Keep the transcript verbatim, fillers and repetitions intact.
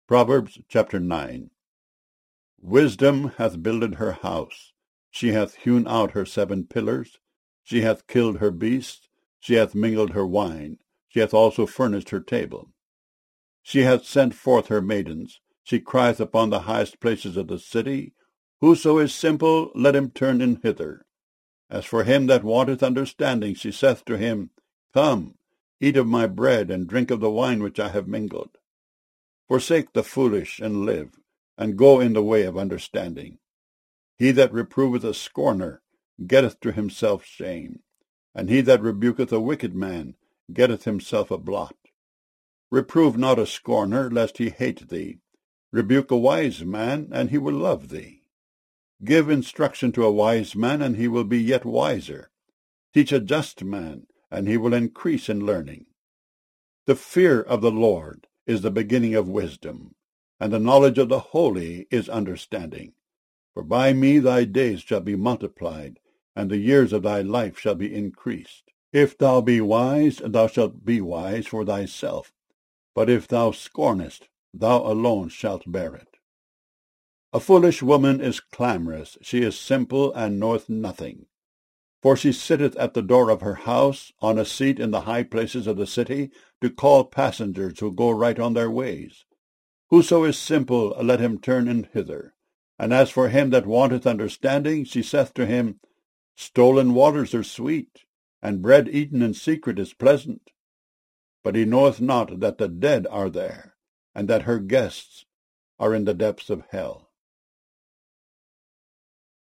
Proverbs chapter nine. Wisdom hath builded her house, she hath hewn out her seven pillars, she hath killed her beasts, she hath mingled her wine, she hath also furnished her table. She hath sent forth her maidens, she crieth upon the highest places of the city, Whoso is simple, let him turn in hither. As for him that wanteth understanding, she saith to him, Come, eat of my bread, and drink of the wine which I have mingled. Forsake the foolish, and live, and go in the way of understanding. He that reproveth a scorner getteth to himself shame, and he that rebuketh a wicked man getteth himself a blot. Reprove not a scorner, lest he hate thee. Rebuke a wise man, and he will love thee. Give instruction to a wise man, and he will be yet wiser. Teach a just man, and he will increase in learning. The fear of the Lord is the beginning of wisdom, and the knowledge of the holy is understanding. For by me thy days shall be multiplied, and the years of thy life shall be increased. If thou be wise, thou shalt be wise for thyself, but if thou scornest, thou alone shalt bear it. A foolish woman is clamorous, she is simple, and knoweth nothing. For she sitteth at the door of her house, on a seat in the high places of the city, to call passengers who go right on their ways. Whoso is simple, let him turn in hither. And as for him that wanteth understanding, she saith to him, Stolen waters are sweet, and bread eaten in secret is pleasant. But he knoweth not that the dead are there, and that her guests are in the depths of hell.